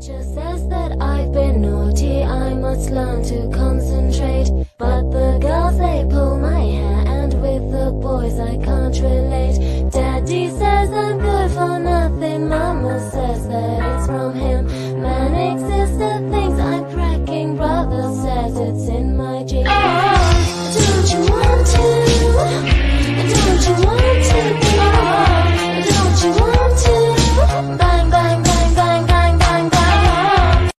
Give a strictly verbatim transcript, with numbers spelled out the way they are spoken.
Teacher says that I've been naughty, I must learn to concentrate. But the girls, they pull my hair, and with the boys I can't relate.